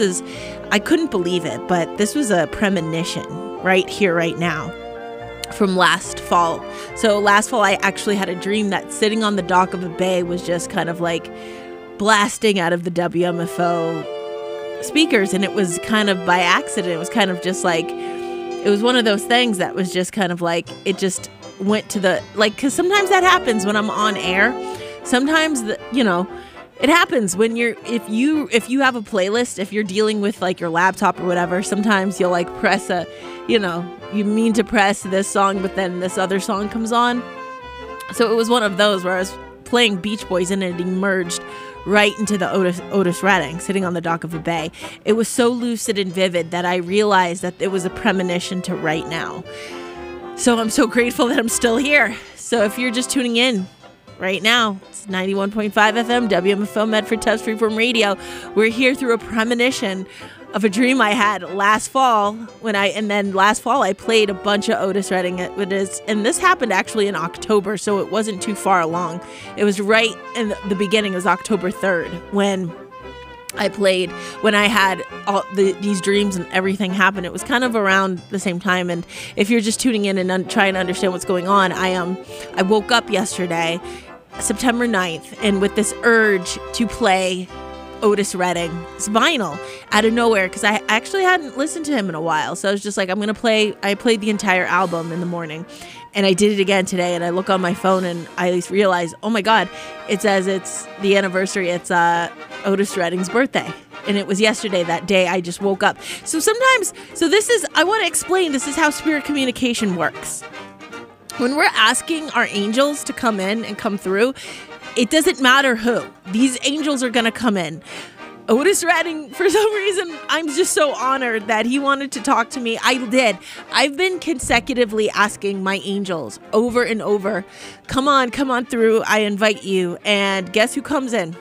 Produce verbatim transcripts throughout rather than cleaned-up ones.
is, I couldn't believe it, but this was a premonition right here, right now, from last fall. So last fall, I actually had a dream that sitting on the dock of a bay was just kind of like blasting out of the W M F O speakers. And it was kind of by accident. It was kind of just like, it was one of those things that was just kind of like, it just went to the, like, because sometimes that happens when I'm on air. Sometimes, the, you know, it happens when you're, if you, if you have a playlist, if you're dealing with like your laptop or whatever, sometimes you'll like press a, you know, you mean to press this song, but then this other song comes on. So it was one of those where I was playing Beach Boys and it emerged right into the Otis, Otis Redding sitting on the dock of a bay. It was so lucid and vivid that I realized that it was a premonition to right now. So I'm so grateful that I'm still here. So if you're just tuning in right now, it's ninety-one point five F M, W M F O Medford Tufts Freeform Radio. We're here through a premonition of a dream I had last fall when I, and then last fall I played a bunch of Otis Redding. It is, and this happened actually in October, so it wasn't too far along. It was right in the beginning. It was October third when I played, when I had all the, these dreams and everything happen. It was kind of around the same time. And if you're just tuning in and un- trying to understand what's going on, I um I woke up yesterday, September ninth, and with this urge to play Otis Redding's vinyl out of nowhere, because I actually hadn't listened to him in a while. So I was just like, I'm going to play, I played the entire album in the morning. And I did it again today, and I look on my phone and I realize, oh my God, it says it's the anniversary. It's uh, Otis Redding's birthday. And it was yesterday, that day I just woke up. So sometimes, so this is, I want to explain, this is how spirit communication works. When we're asking our angels to come in and come through, it doesn't matter who. These angels are going to come in. Otis Redding, for some reason, I'm just so honored that he wanted to talk to me. I did. I've been consecutively asking my angels over and over, come on, come on through. I invite you. And guess who comes in?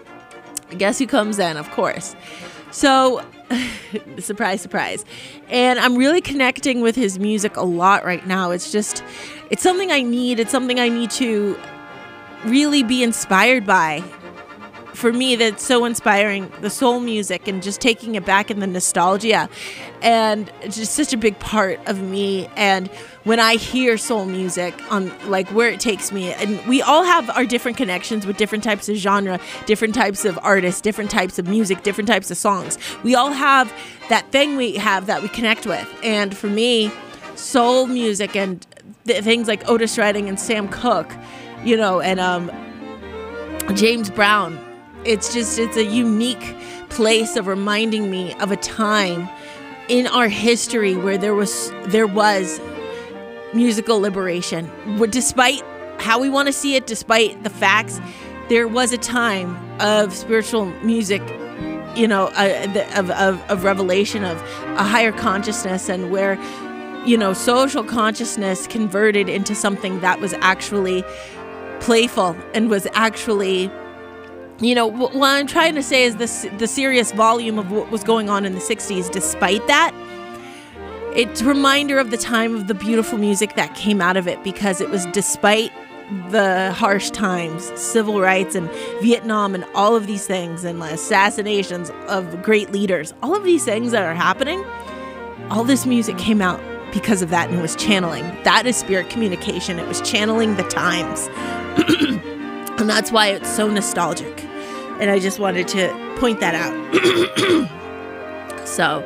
Guess who comes in, of course. So, surprise, surprise. And I'm really connecting with his music a lot right now. It's just, it's something I need. It's something I need to really be inspired by. For me, that's so inspiring, the soul music and just taking it back in the nostalgia. And it's just such a big part of me. And when I hear soul music on like where it takes me, and we all have our different connections with different types of genre, different types of artists, different types of music, different types of songs. We all have that thing we have that we connect with. And for me, soul music and th- things like Otis Redding and Sam Cooke, you know, and um, James Brown, it's just, it's a unique place of reminding me of a time in our history where there was, there was musical liberation. Despite how we want to see it, despite the facts, there was a time of spiritual music, you know, uh, of, of, of revelation, of a higher consciousness, and where, you know, social consciousness converted into something that was actually playful and was actually, you know, what I'm trying to say is this, the serious volume of what was going on in the sixties. Despite that, it's a reminder of the time of the beautiful music that came out of it, because it was despite the harsh times, civil rights and Vietnam and all of these things, and assassinations of great leaders, all of these things that are happening, all this music came out because of that, and it was channeling. That is spirit communication. It was channeling the times. And that's why it's so nostalgic. And I just wanted to point that out. So,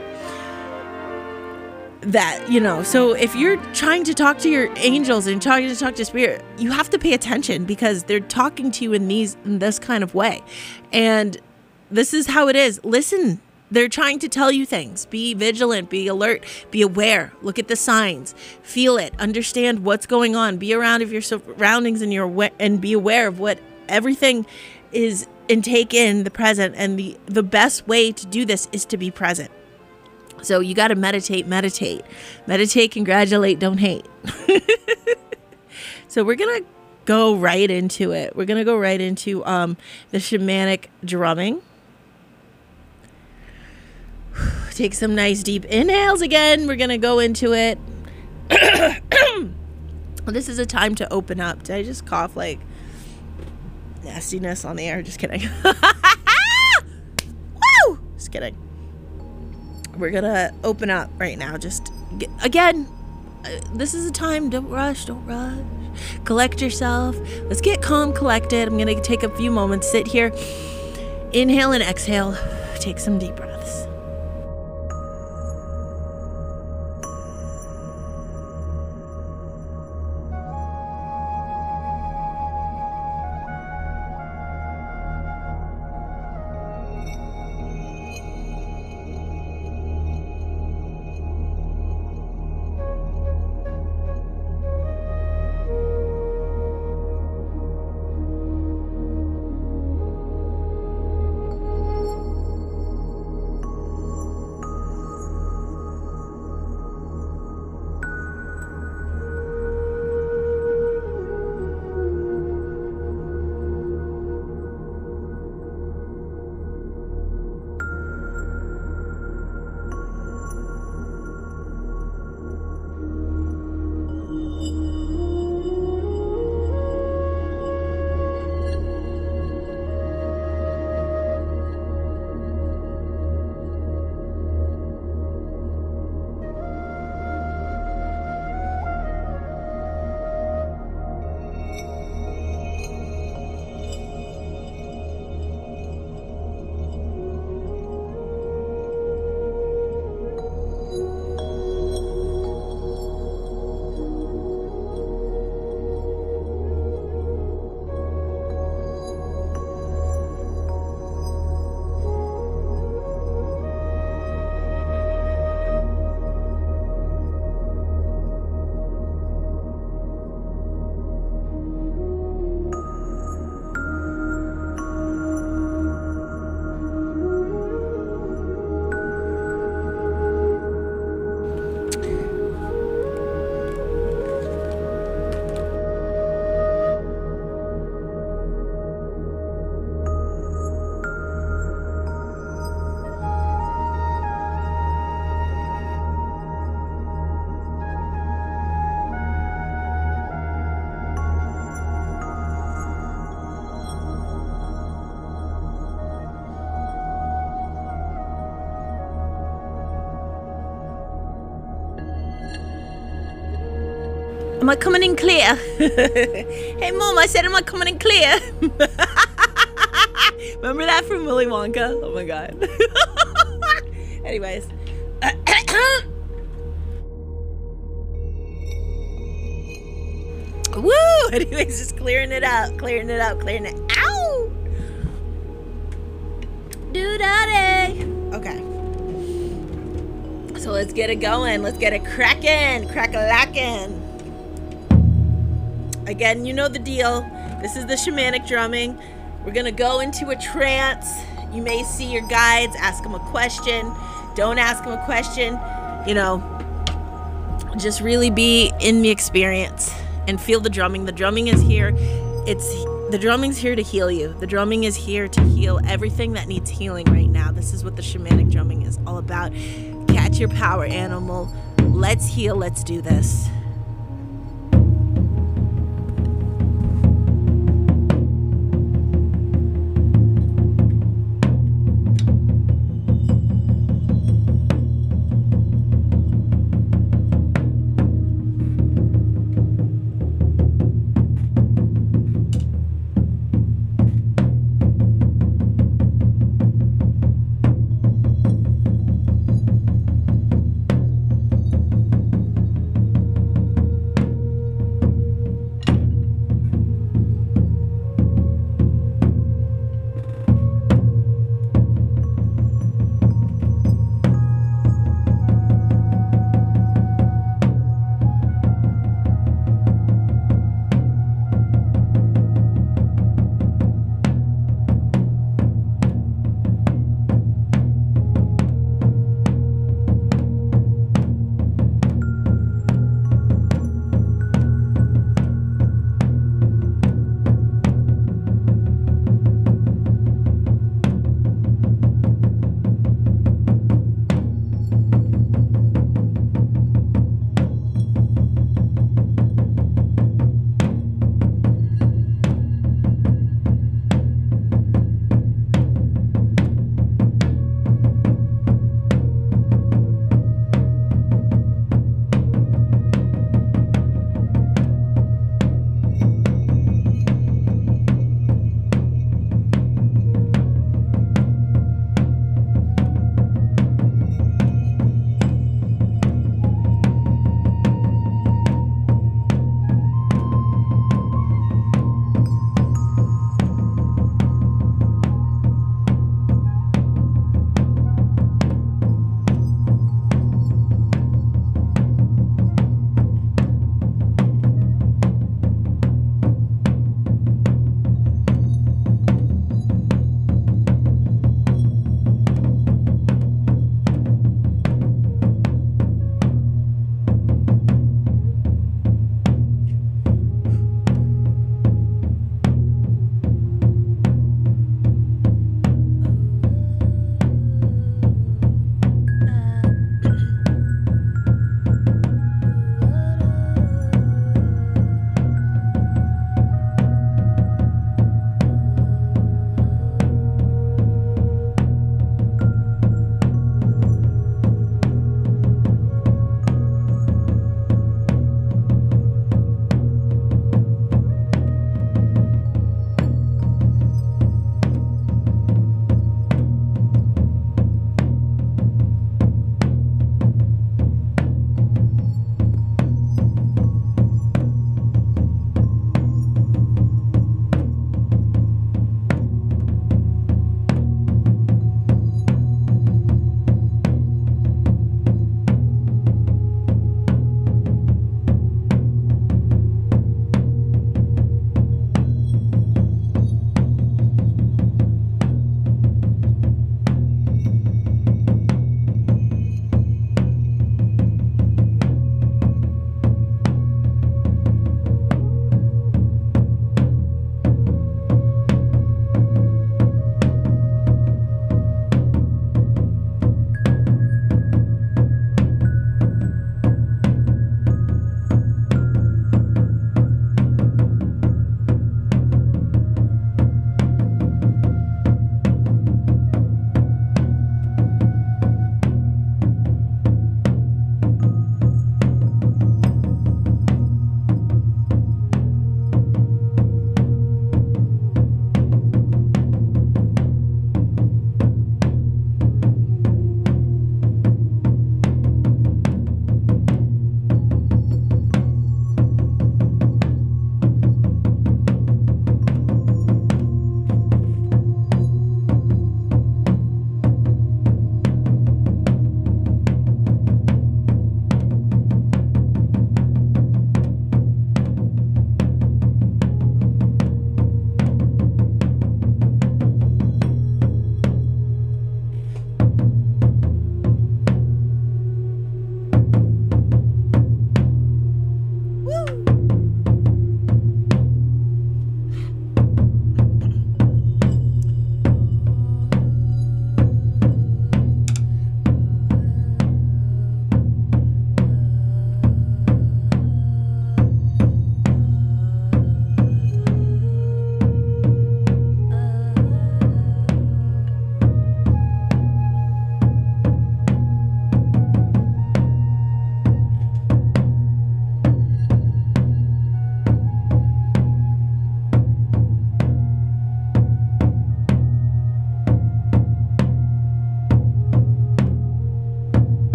that, you know, so if you're trying to talk to your angels and trying to talk to spirit, you have to pay attention, because they're talking to you in these, in this kind of way. And this is how it is. Listen. They're trying to tell you things. Be vigilant, be alert, be aware. Look at the signs, feel it, understand what's going on. Be around of your surroundings and your and be aware of what everything is, and take in the present. And the the best way to do this is to be present. So you got to meditate, meditate, meditate, congratulate, don't hate. So we're gonna go right into it. We're gonna go right into um, the shamanic drumming. Take some nice deep inhales again. We're going to go into it. This is a time to open up. Did I just cough like nastiness on the air? Just kidding. Woo! Just kidding. We're gonna open up right now. Just get, again, uh, this is a time. Don't rush. Don't rush. Collect yourself. Let's get calm, collected. I'm gonna take a few moments. Sit here. Inhale and exhale. Take some deep breaths. Am I coming in clear? Hey, Mom, I said, am I coming in clear? Remember that from Willy Wonka? Oh, my God. Anyways. Woo! Anyways, just clearing it out, clearing it out, clearing it out. Do-da-day. Okay. So let's get it going. Let's get it cracking, crack-a-lackin'. Again, you know the deal. This is the shamanic drumming. We're gonna go into a trance. You may see your guides, ask them a question. Don't ask them a question. You know, just really be in the experience and feel the drumming. The drumming is here. It's the drumming's here to heal you. The drumming is here to heal everything that needs healing right now. This is what the shamanic drumming is all about. Catch your power, animal. Let's heal. Let's do this.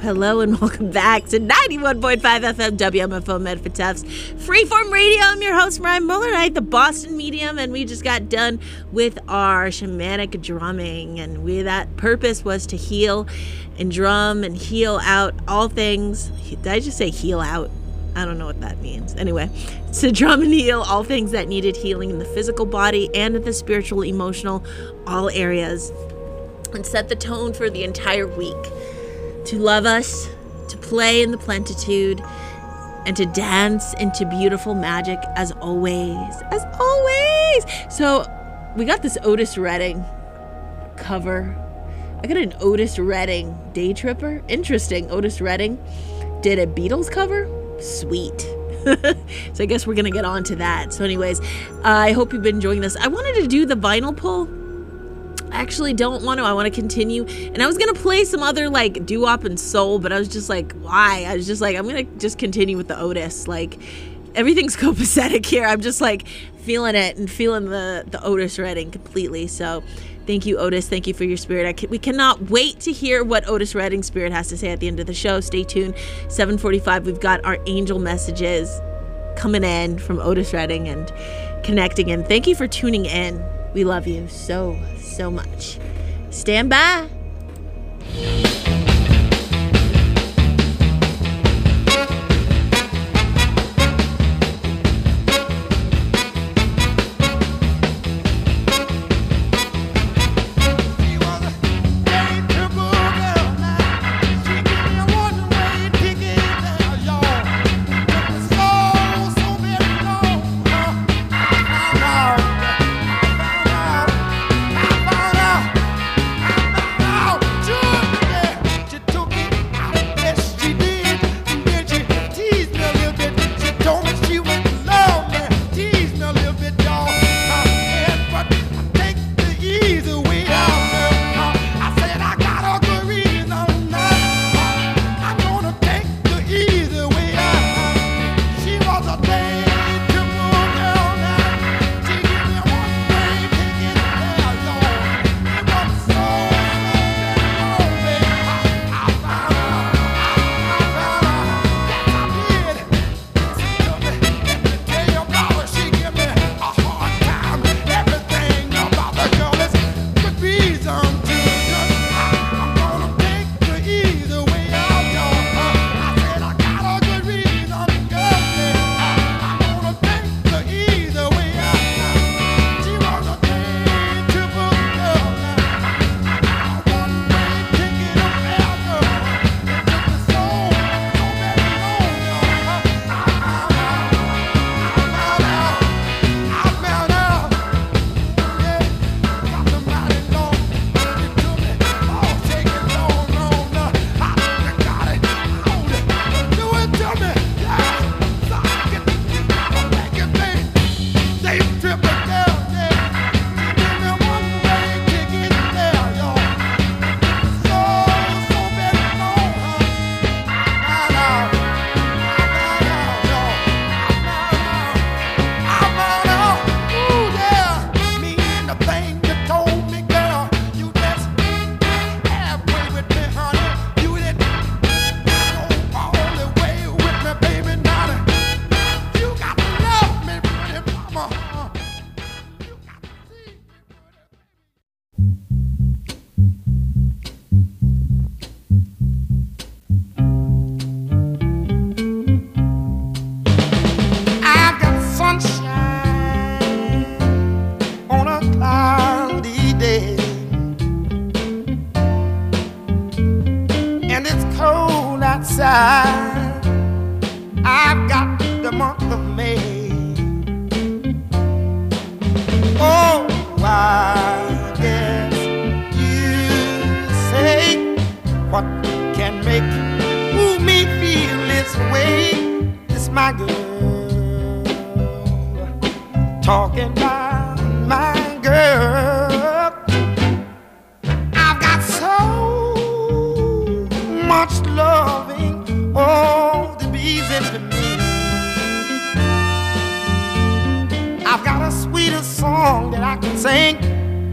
hello, and welcome back to ninety-one point five F M W M F O Medford Tufts Freeform Radio. I'm your host, Mariah Muller, the Boston medium, and we just got done with our shamanic drumming, and we that purpose was to heal and drum and heal out all things. Did I just say heal out? I don't know what that means. Anyway, to drum and heal all things that needed healing in the physical body and in the spiritual, emotional, all areas, and set the tone for the entire week. To love us, to play in the plenitude, and to dance into beautiful magic as always. As always! So, we got this Otis Redding cover. I got an Otis Redding Day Tripper. Interesting. Otis Redding did a Beatles cover. Sweet. So I guess we're gonna get on to that. So anyways, uh, I hope you've been enjoying this. I wanted to do the vinyl pull. I actually don't want to. I want to continue. And I was gonna play some other like doo-wop and soul, but I was just like, why? I was just like, I'm gonna just continue with the Otis. Like, everything's copacetic here. I'm just like feeling it and feeling the the Otis Redding completely. So thank you, Otis. Thank you for your spirit. I can, we cannot wait to hear what Otis Redding's spirit has to say at the end of the show. Stay tuned. seven forty-five, we've got our angel messages coming in from Otis Redding and connecting in. Thank you for tuning in. We love you so, so much. Stand by.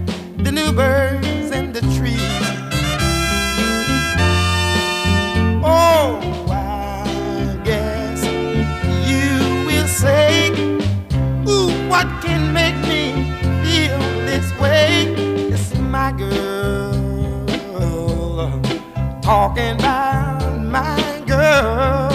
The new birds in the tree. Oh, my girl.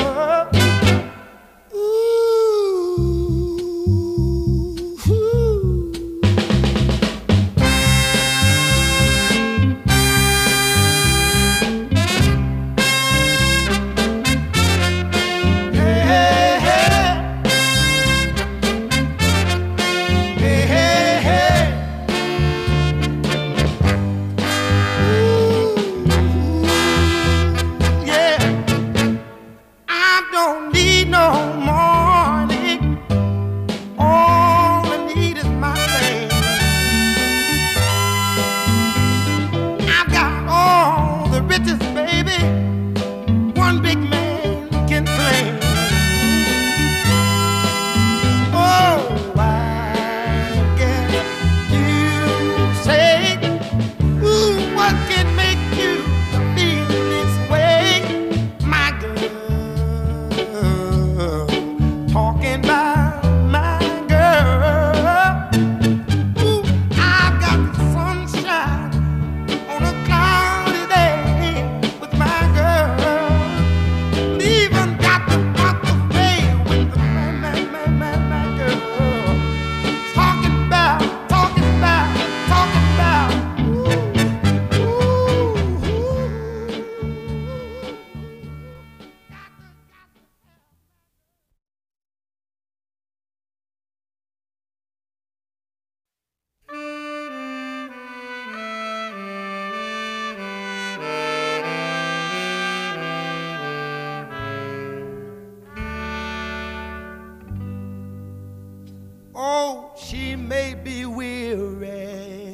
Oh, she may be weary.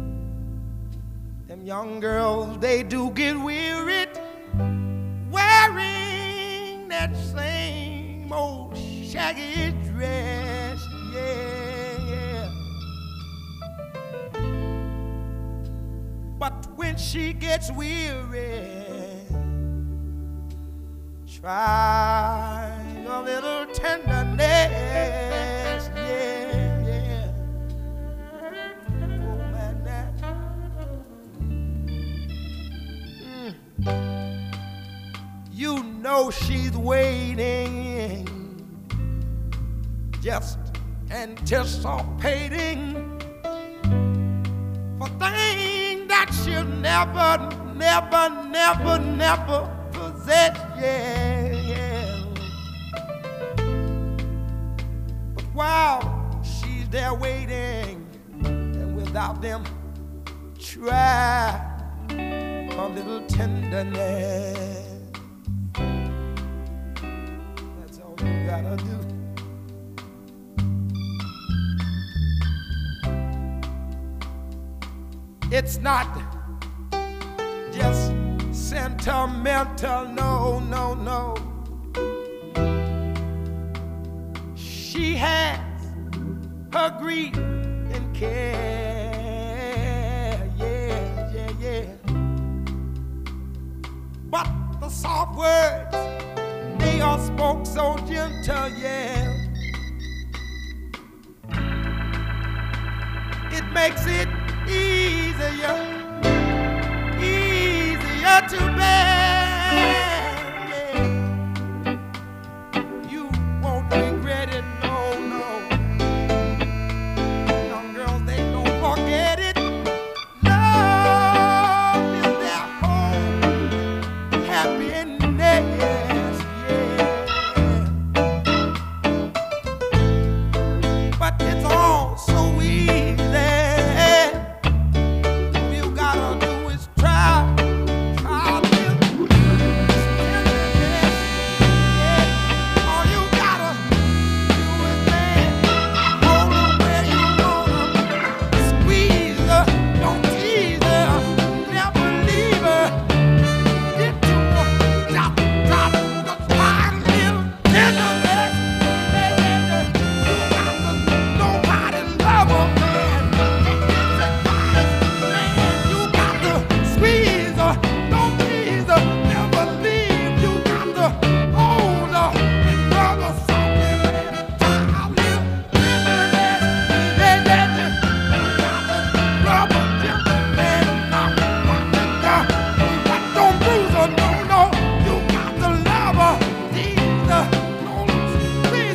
Them young girls, they do get wearied wearing that same old shaggy dress. Yeah, yeah. But when she gets weary, try a little tenderness. Yeah, yeah. Oh, man, that. Mm. You know she's waiting, just anticipating for things that she'll never, never, never, never possess. Yeah, yeah. But while she's there waiting, and without them, try a little tenderness. That's all you gotta do. It's not just sentimental, no, no, no. She has her grief and care, yeah, yeah, yeah. But the soft words, they all spoke so gentle, yeah. It makes it easier, easier to bear, yeah. You won't regret it, no, no. Young girls, they don't forget it. Love is their home, happiness, yeah. But it's all so easy.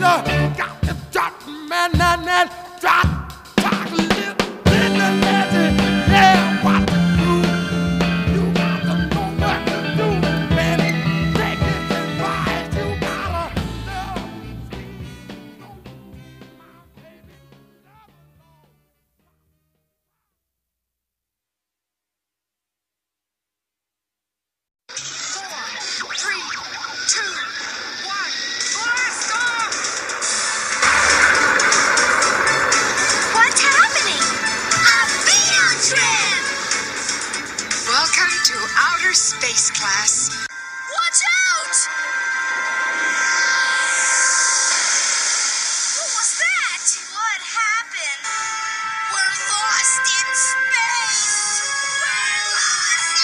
you got to drop, man, man, man, drop, drop a little bit of legend. Yeah, what to do? You got to know what to do, man. Take it and rise. You gotta love. What's happening? A field trip! Welcome to outer space, class. Watch out! What was that? What happened? We're lost in space! We're lost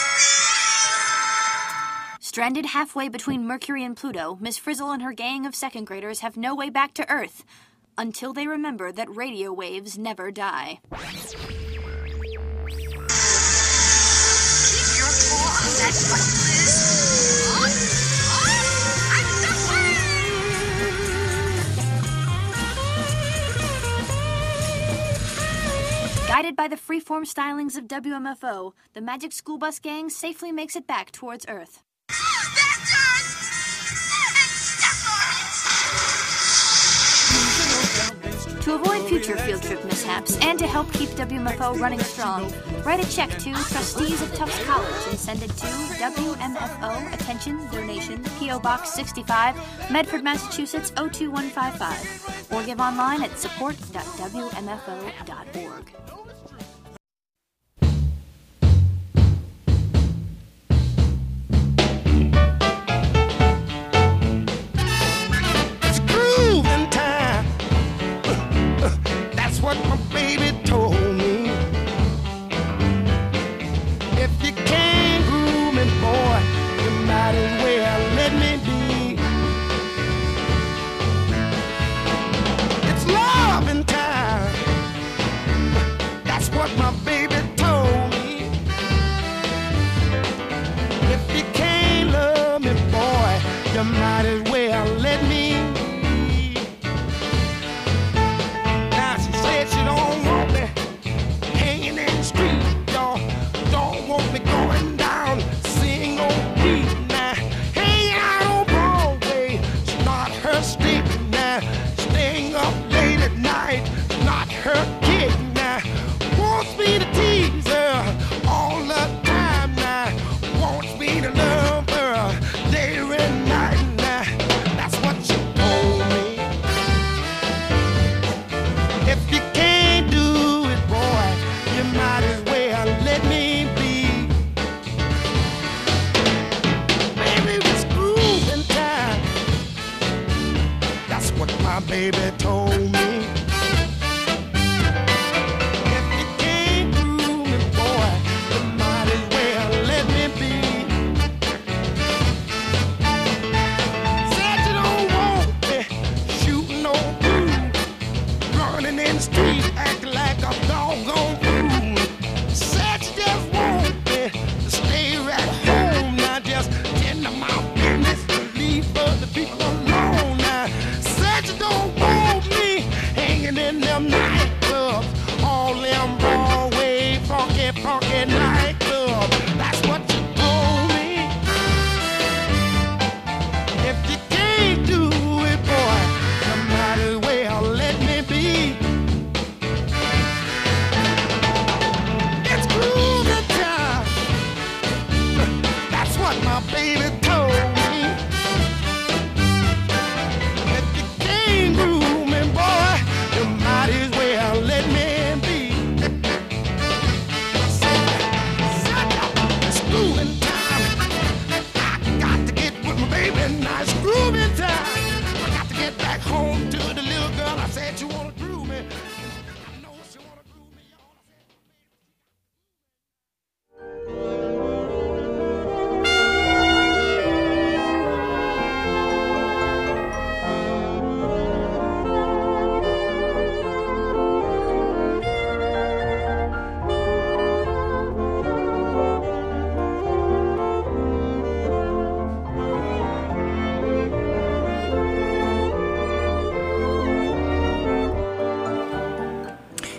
in space! Stranded halfway between Mercury and Pluto, Miss Frizzle and her gang of second graders have no way back to Earth until they remember that radio waves never die. Keep your paw on that button, Liz. On, on, and away! Guided by the freeform stylings of W M F O, the Magic School Bus gang safely makes it back towards Earth. That's Earth! And step on it! To avoid future field trip mishaps and to help keep W M F O running strong, write a check to trustees of Tufts College and send it to W M F O, attention, donation, P O Box sixty-five, Medford, Massachusetts oh two one five five, or give online at support dot w m f o dot org. It's grooving time. That's what my baby told me. If you can't groove me, boy, you might as well let me be. It's loving time. That's what my baby told me. If you can't love me, boy, you might as well let me be. Now she said she don't want me hanging in the street, y'all. Don't want me going down, sing on beat. Now, hang out on Broadway, it's not her street. Now, staying up late at night, not her gig. Now, wants me to tease her all the time. Now, wants me to love her day and night. Now, that's what she told me. If you can't do it, boy, you might as well let me be. Baby, it's grooving time. That's what my baby told me. If you can't groove me, boy, you might as well let me be. Said you don't want me shooting no boo, running in the street, acting like a doggone fool. Said you just want me to stay right home. Now just tend to my business, leave other people alone. Now said you don't want me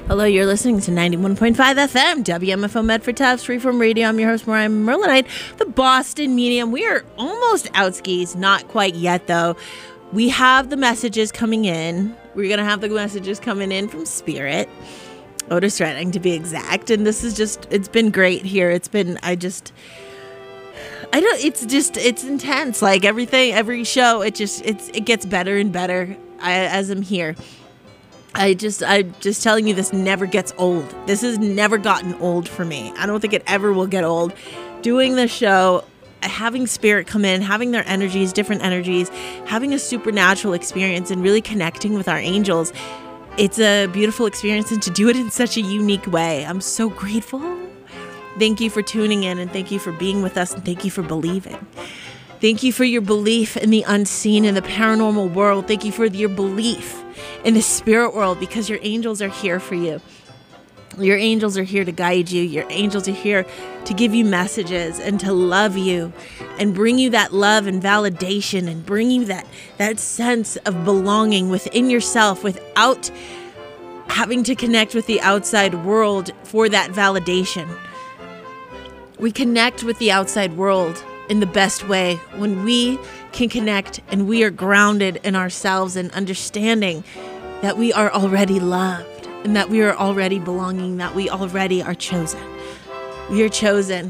Hello, you're listening to ninety-one point five F M, W M F O Medford Tufts, Freeform Radio. I'm your host, Mariah Merlinite, the Boston Medium. We are almost out skis, not quite yet, though. We have the messages coming in. We're going to have the messages coming in from Spirit, Otis Redding to be exact. And this is just, it's been great here. It's been, I just, I don't, it's just, it's intense. Like everything, every show, it just, it's, it gets better and better I, as I'm here. I just, I'm just telling you, this never gets old. This has never gotten old for me. I don't think it ever will get old. Doing the show, having Spirit come in, having their energies, different energies, having a supernatural experience and really connecting with our angels. It's a beautiful experience, and to do it in such a unique way. I'm so grateful. Thank you for tuning in, and thank you for being with us, and thank you for believing. Thank you for your belief in the unseen, in the paranormal world. Thank you for your belief in the spirit world, because your angels are here for you. Your angels are here to guide you. Your angels are here to give you messages and to love you and bring you that love and validation and bring you that, that sense of belonging within yourself without having to connect with the outside world for that validation. We connect with the outside world in the best way when we can connect and we are grounded in ourselves and understanding that we are already loved and that we are already belonging, that we already are chosen. We are chosen.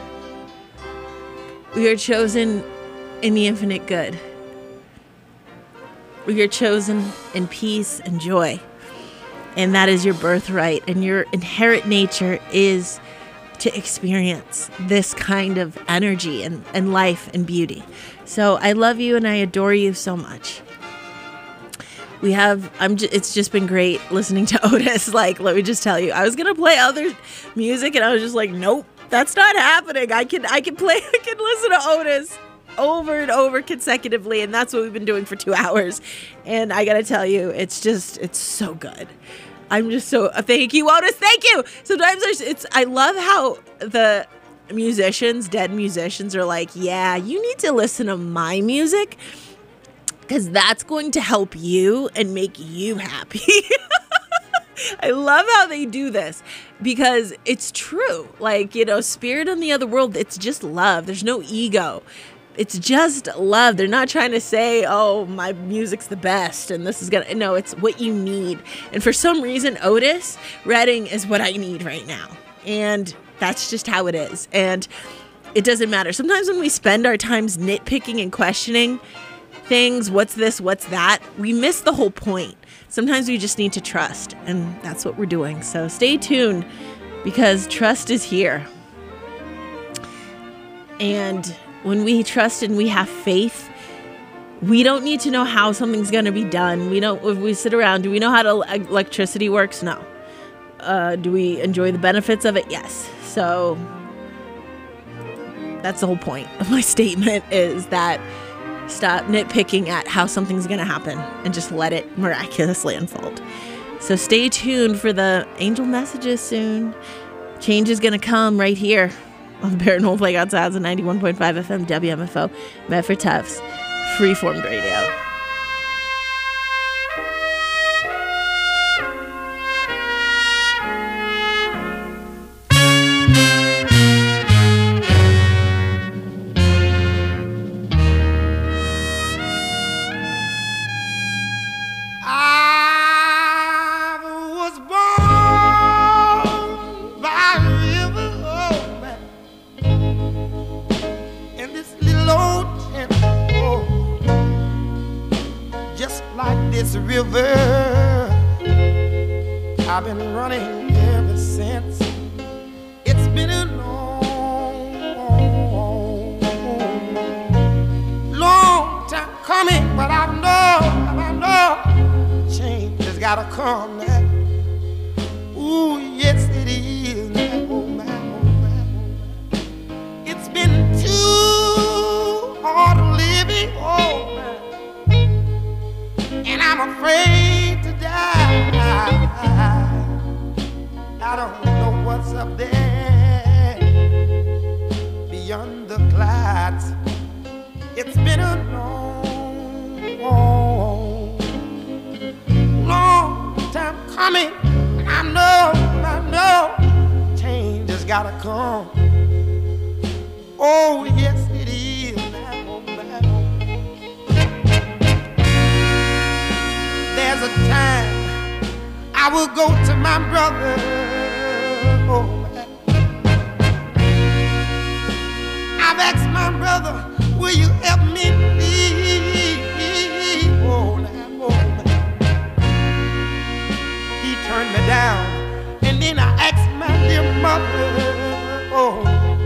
We are chosen in the infinite good. We are chosen in peace and joy. And that is your birthright. And your inherent nature is to experience this kind of energy and, and life and beauty. So I love you and I adore you so much. We have, I'm. J- it's just been great listening to Otis. Like, let me just tell you, I was gonna play other music, and I was just like, nope, that's not happening. I can, I can play, I can listen to Otis over and over consecutively, and that's what we've been doing for two hours. And I gotta tell you, it's just, it's so good. I'm just so, uh, thank you, Otis, thank you. Sometimes there's, it's, I love how the musicians, dead musicians, are like, yeah, you need to listen to my music, because that's going to help you and make you happy. I love how they do this, because it's true. Like, you know, spirit in the other world, it's just love. There's no ego. It's just love. They're not trying to say, oh, my music's the best and this is going to, no, it's what you need. And for some reason, Otis Redding is what I need right now. And that's just how it is. And it doesn't matter. Sometimes when we spend our times nitpicking and questioning things, what's this, what's that, we miss the whole point. Sometimes we just need to trust, and that's what we're doing. So stay tuned, because trust is here. And when we trust and we have faith, we don't need to know how something's going to be done. We don't, if we sit around, do we know how to, electricity works? No. Uh, do we enjoy the benefits of it? Yes. So that's the whole point of my statement, is that stop nitpicking at how something's going to happen and just let it miraculously unfold. So stay tuned for the angel messages soon. Change is going to come right here on the Paranormal Playground Sounds of ninety-one point five F M W M F O, Medford Tufts, Freeform Radio. This river, I've been running ever since. It's been a long, long time coming, but I know, I know, change has gotta come now. Ooh, yes it is now. Oh my, oh my, oh my. It's been too hard living, oh my. And I'm afraid to die. I don't know what's up there beyond the clouds. It's been a long, long, long time coming. I know gotta come. Oh, yes, it is. There's a time I will go to my brother. Oh, I've asked my brother, will you help me please? Oh, oh, he turned me down, and then I asked my dear mother. Oh,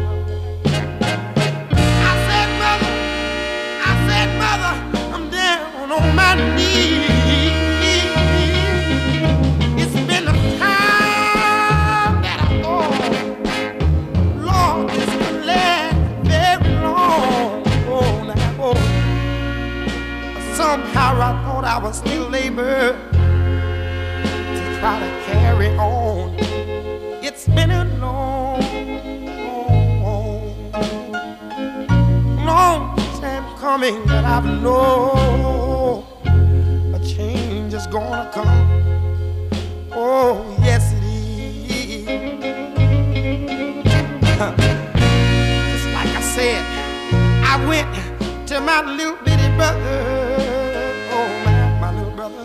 I said, mother, I said, mother, I'm down on my knees. It's been a time that I thought, Lord, this could last very long. Oh, now, oh. Somehow I thought I was still able to try to carry on. It's been a long, long, long time coming, but I know a change is gonna come. Oh, yes it is. Just like I said, I went to my little bitty brother. Oh, my, my little brother.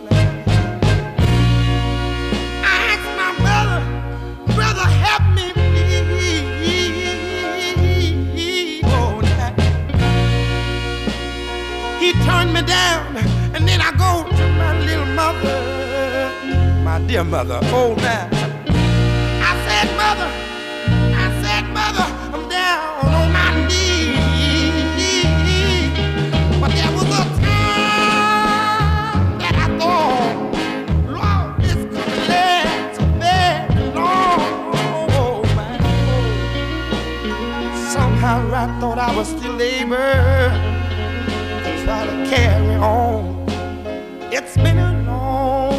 I asked my brother, brother, help me please. Oh, now. He turned me down, and then I go to my little mother. My dear mother, oh now. I said, mother, I said, mother, I'm down on my knees. But there was a time that I thought, Lord, this could last so very long. Oh, my Lord. Somehow I thought I was still able to try to carry on. It's been a long,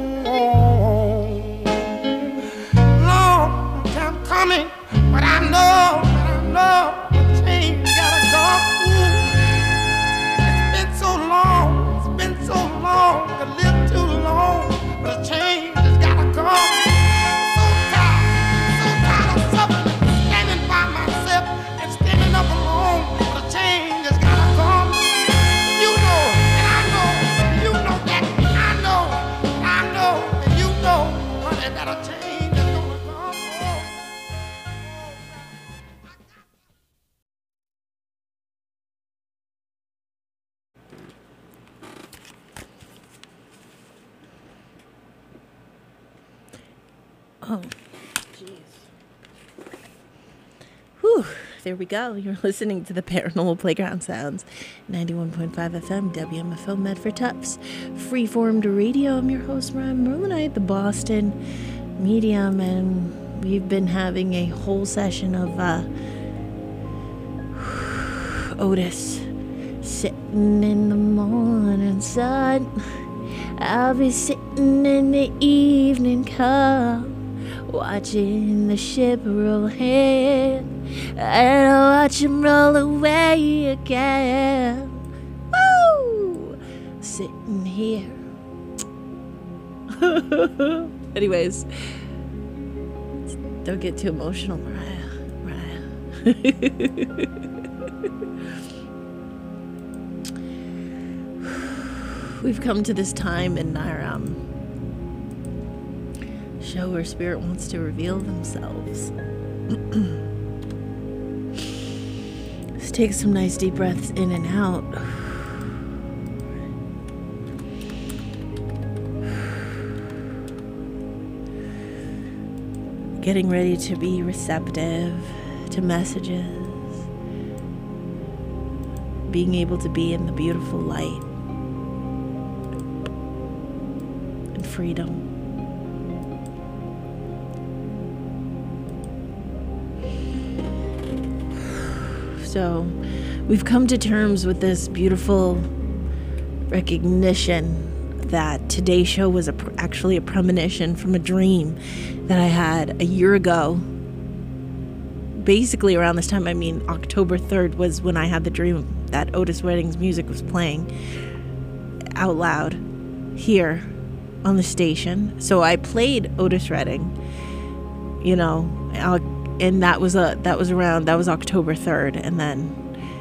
coming, but I know, but I know the change gotta come. It's been so long, it's been so long, a little too long, but the change has gotta come. So tired, so tired of suffering, standing by myself and standing up alone, but the change has gotta come. You know, and I know, you know that, I know, I know, and you know, honey, that a change. Oh, jeez. Whew, there we go. You're listening to the Paranormal Playground Sounds, ninety-one point five F M, W M F O Medford Tufts, Freeformed Radio. I'm your host, Ryan Merlinite, the Boston medium, and we've been having a whole session of uh, Otis. Sitting in the morning sun, I'll be sitting in the evening cup, watching the ship roll ahead, and I watch him roll away again. Woo! Sitting here. Anyways, don't get too emotional, Mariah. Mariah. We've come to this time in our um, show where spirit wants to reveal themselves. Let's take some nice deep breaths in and out. Getting ready to be receptive to messages. Being able to be in the beautiful light. And freedom. So we've come to terms with this beautiful recognition that today's show was a, actually a premonition from a dream that I had a year ago. Basically around this time, I mean October third was when I had the dream that Otis Redding's music was playing out loud here on the station. So I played Otis Redding, you know, I'll and that was a that was around that was October third, and then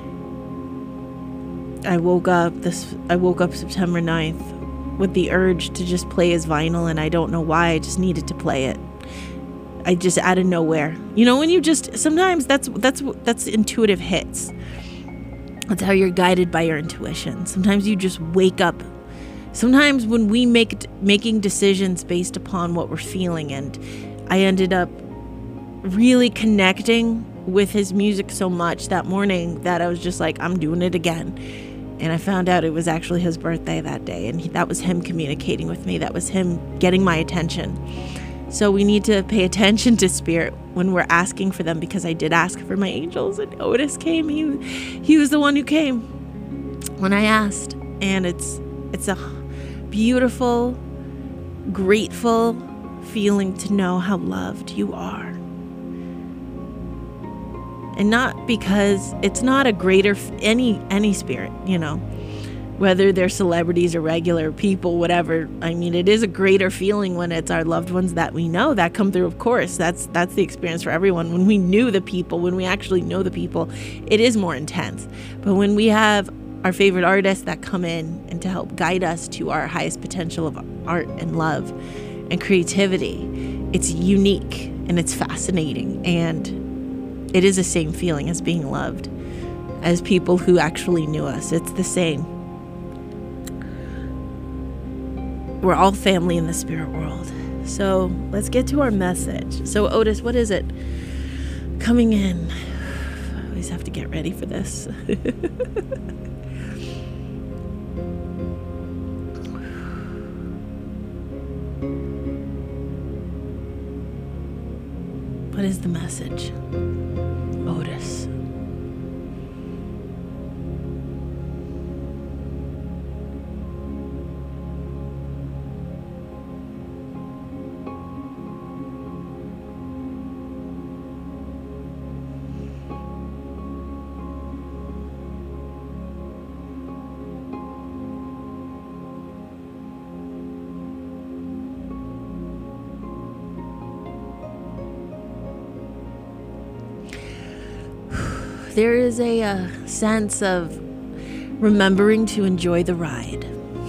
I woke up this I woke up September ninth with the urge to just play his vinyl, and I don't know why. I just needed to play it. I just out of nowhere. You know, when you just sometimes that's that's that's intuitive hits. That's how you're guided by your intuition. Sometimes you just wake up. Sometimes when we make making decisions based upon what we're feeling, and I ended up really connecting with his music so much that morning that I was just like, I'm doing it again. And I found out it was actually his birthday that day, and he, that was him communicating with me. That was him getting my attention. So we need to pay attention to spirit when we're asking for them, because I did ask for my angels, and Otis came. He he was the one who came when I asked, and it's it's a beautiful, grateful feeling to know how loved you are. And not because it's not a greater any any spirit, you know, whether they're celebrities or regular people, whatever. I mean, it is a greater feeling when it's our loved ones that we know that come through. Of course, that's that's the experience for everyone. When we knew the people, when we actually know the people, it is more intense. But when we have our favorite artists that come in and to help guide us to our highest potential of art and love and creativity, it's unique and it's fascinating, and it is the same feeling as being loved as people who actually knew us. It's the same. We're all family in the spirit world. So let's get to our message. So Otis, what is it? Coming in. I always have to get ready for this. What is the message? Otis. There is a uh, sense of remembering to enjoy the ride.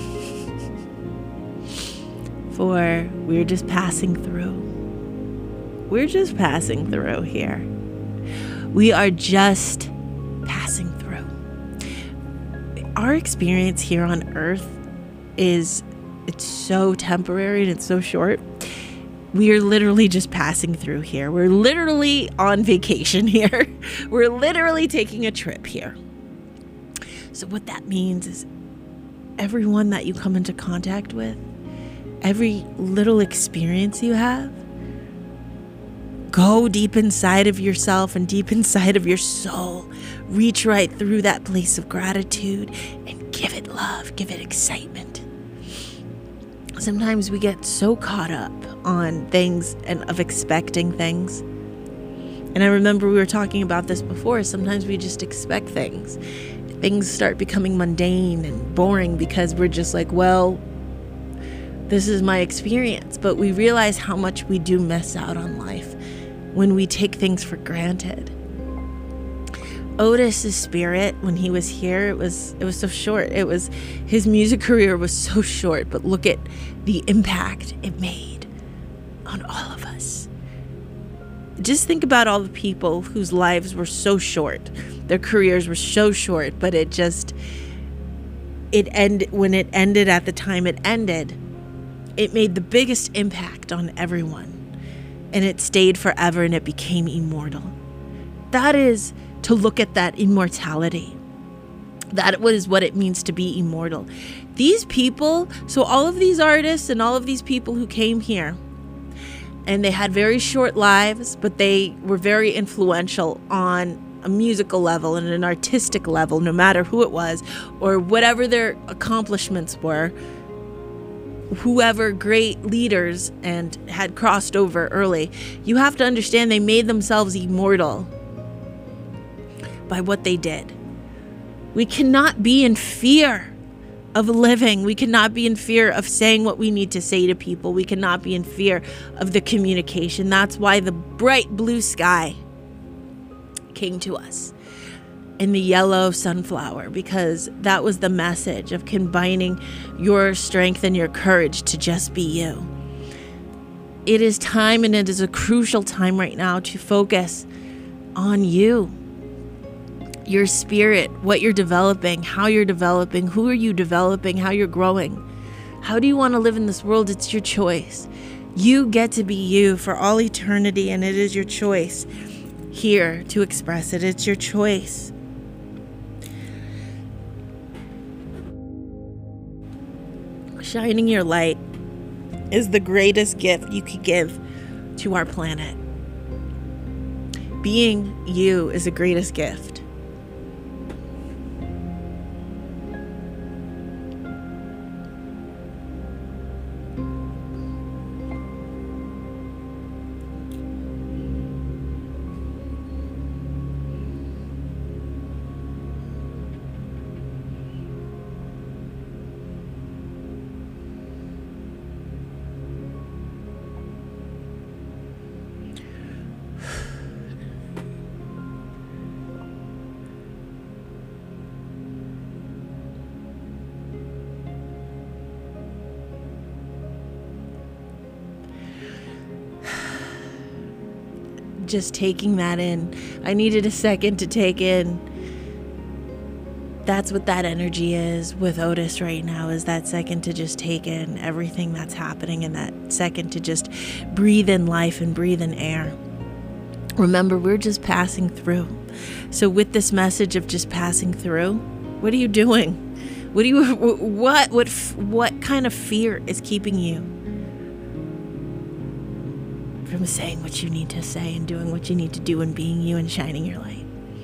For we're just passing through. We're just passing through here. We are just passing through. Our experience here on Earth is, it's so temporary and it's so short. We are literally just passing through here. We're literally on vacation here. We're literally taking a trip here. So what that means is everyone that you come into contact with, every little experience you have, go deep inside of yourself and deep inside of your soul. Reach right through that place of gratitude and give it love, give it excitement. Sometimes we get so caught up on things and of expecting things. And I remember we were talking about this before. Sometimes we just expect things. Things start becoming mundane and boring because we're just like, well, this is my experience. But we realize how much we do miss out on life when we take things for granted. Otis's spirit, when he was here, it was it was so short. It was his music career was so short, but look at the impact it made on all of us. Just think about all the people whose lives were so short. Their careers were so short, but it just it end when it ended at the time it ended, it made the biggest impact on everyone. And it stayed forever and it became immortal. That is to look at that immortality. That is what it means to be immortal. These people, so all of these artists and all of these people who came here, and they had very short lives, but they were very influential on a musical level and an artistic level, no matter who it was, or whatever their accomplishments were. Whoever great leaders and had crossed over early, you have to understand they made themselves immortal by what they did. We cannot be in fear of living. We cannot be in fear of saying what we need to say to people. We cannot be in fear of the communication. That's why the bright blue sky came to us in the yellow sunflower, because that was the message of combining your strength and your courage to just be you. It is time, and it is a crucial time right now to focus on you, your spirit, what you're developing, how you're developing, who are you developing, how you're growing. How do you want to live in this world? It's your choice. You get to be you for all eternity, and it is your choice here to express it. It's your choice. Shining your light is the greatest gift you could give to our planet. Being you is the greatest gift. Just taking that in. I needed a second to take in. That's what that energy is with Otis right now, is that second to just take in everything that's happening, and that second to just breathe in life and breathe in air. Remember, we're just passing through. So with this message of just passing through, what are you doing? What do you what what what kind of fear is keeping you from saying what you need to say and doing what you need to do and being you and shining your light?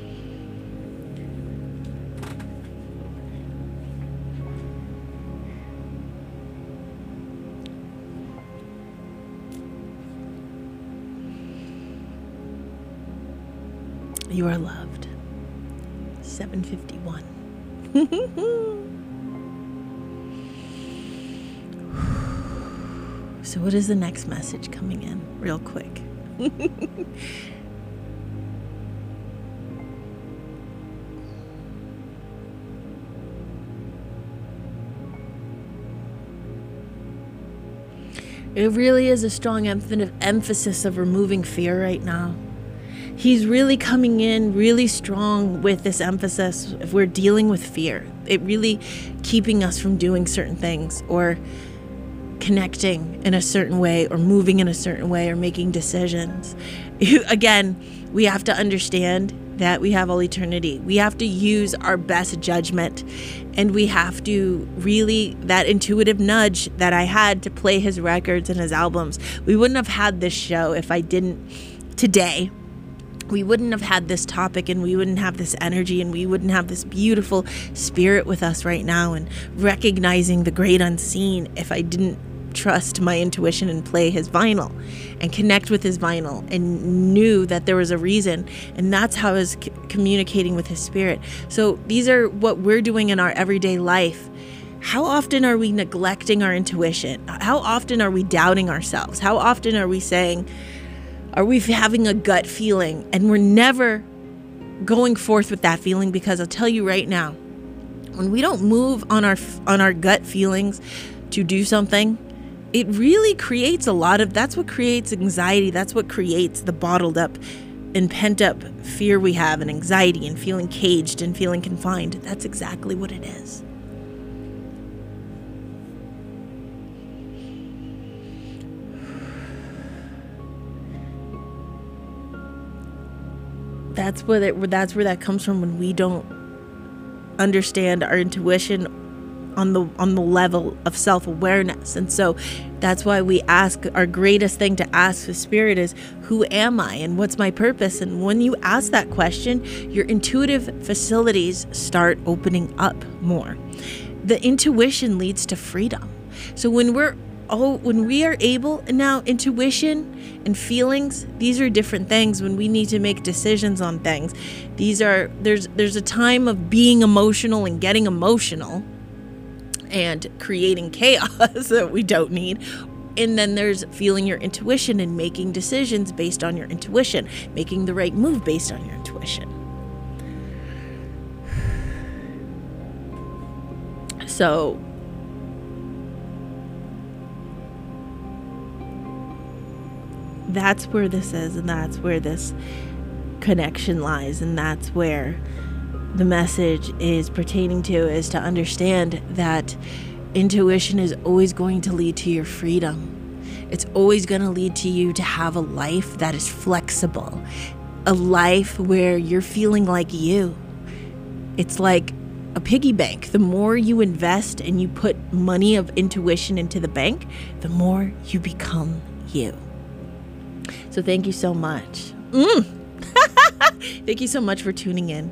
You are loved. seven fifty-one. So what is the next message coming in real quick? It really is a strong emph- emphasis of removing fear right now. He's really coming in really strong with this emphasis. If we're dealing with fear, it really keeping us from doing certain things, or connecting in a certain way, or moving in a certain way, or making decisions. Again, we have to understand that we have all eternity. We have to use our best judgment, and we have to really, that intuitive nudge that I had to play his records and his albums. We wouldn't have had this show if I didn't today. We wouldn't have had this topic, and we wouldn't have this energy, and we wouldn't have this beautiful spirit with us right now, and recognizing the great unseen if I didn't trust my intuition and play his vinyl and connect with his vinyl, and knew that there was a reason, and that's how I was c- communicating with his spirit. So these are what we're doing in our everyday life. How often are we neglecting our intuition? How often are we doubting ourselves? How often are we saying, are we having a gut feeling, and we're never going forth with that feeling? Because I'll tell you right now, when we don't move on our on our gut feelings to do something, it really creates a lot of, that's what creates anxiety. That's what creates the bottled up and pent up fear we have, and anxiety, and feeling caged and feeling confined. That's exactly what it is. That's where that, that's where that comes from, when we don't understand our intuition on the on the level of self-awareness. And so that's why we ask, our greatest thing to ask the spirit is, who am I and what's my purpose? And when you ask that question, your intuitive facilities start opening up more. The intuition leads to freedom. So when we're Oh, when we are able, and now intuition and feelings, these are different things. When we need to make decisions on things, these are, there's there's a time of being emotional and getting emotional, and creating chaos that we don't need. And then there's feeling your intuition and making decisions based on your intuition, making the right move based on your intuition. So that's where this is, and that's where this connection lies, and that's where the message is pertaining to, is to understand that intuition is always going to lead to your freedom. It's always going to lead to you to have a life that is flexible, a life where you're feeling like you. It's like a piggy bank. The more you invest and you put money of intuition into the bank, the more you become you. So thank you so much. Mm. Thank you so much for tuning in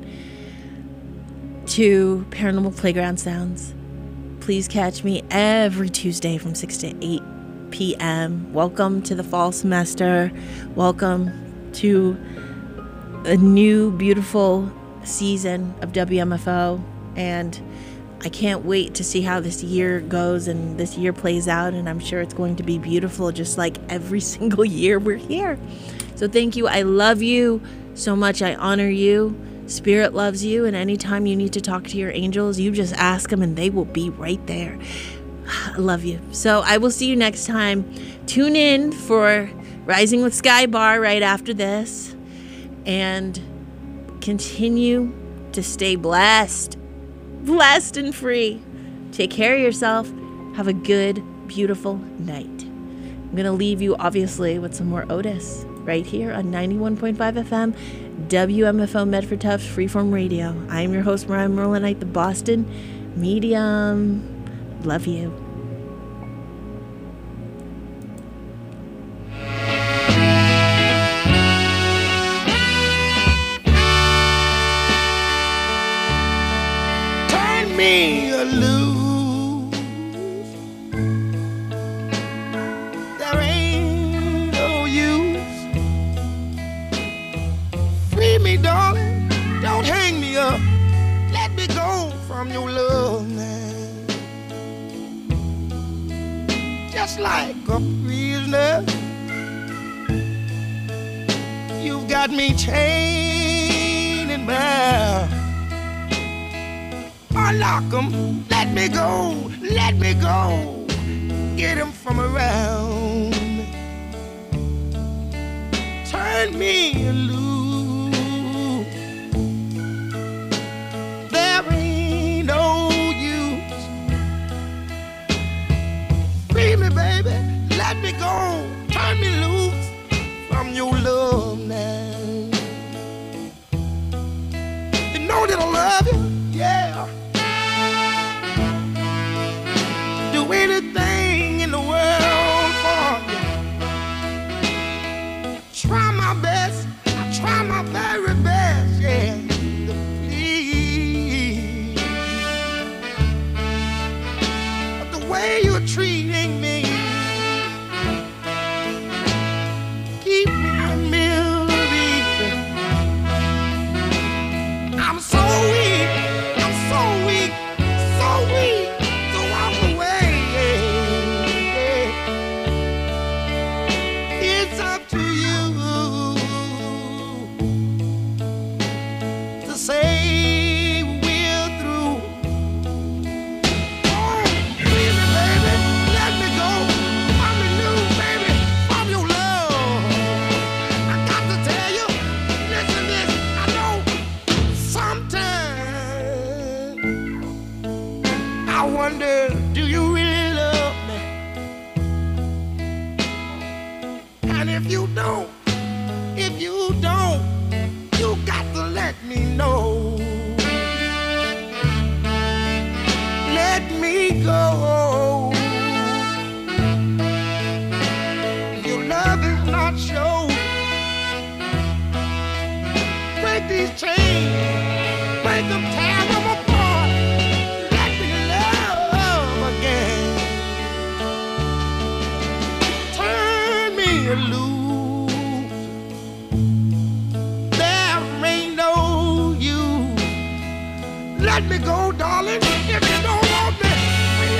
to Paranormal Playground Sounds. Please catch me every Tuesday from six to eight p.m. Welcome to the fall semester. Welcome to a new beautiful season of W M F O. And I can't wait to see how this year goes and this year plays out. And I'm sure it's going to be beautiful, just like every single year we're here. So thank you. I love you so much. I honor you. Spirit loves you, and anytime you need to talk to your angels, you just ask them and they will be right there. I love you. So I will see you next time. Tune in for Rising with Sky Bar right after this, and continue to stay blessed, blessed and free. Take care of yourself. Have a good, beautiful night. I'm going to leave you, obviously, with some more Otis right here on ninety-one point five F M, W M F O Medford Tufts Freeform Radio. I am your host, Mariah Merlinite, the Boston Medium. Love you. Turn me loose. There ain't no use. Free me, darling. Don't hang me up. Let me go from your love now. Just like a prisoner, you've got me chained and bound. Unlock 'em, let me go, let me go, get 'em from around. Turn me loose. There ain't no use. Free me, baby, let me go, turn me loose from your love now. You know that I love you, yeah. Do anything in the world for you. Try my best, I try my very best, yeah. Please, but the way you're treating me, keep me a memory. I'm so weak, I'm so weak, so weak to walk away. It's up to you to say we're through. Oh, free me, baby, let me go. I'm in new, baby, from your love. I got to tell you, listen this, I know sometimes I wonder, do you really love me? And if you don't, if you don't, you got to let me know. Let me go. Your love is not shown. Break these chains, break them, tear them apart. Let me love again. Turn me loose. There ain't no use. Let me go, darling. If you don't want me, free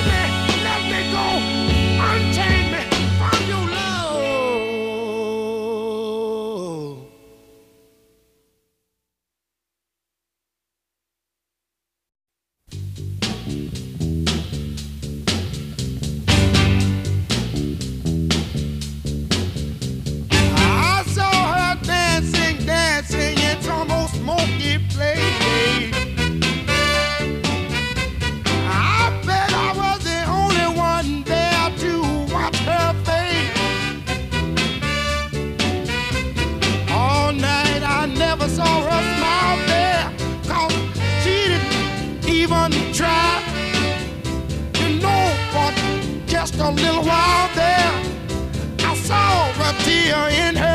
just a little while there, I saw a tear in her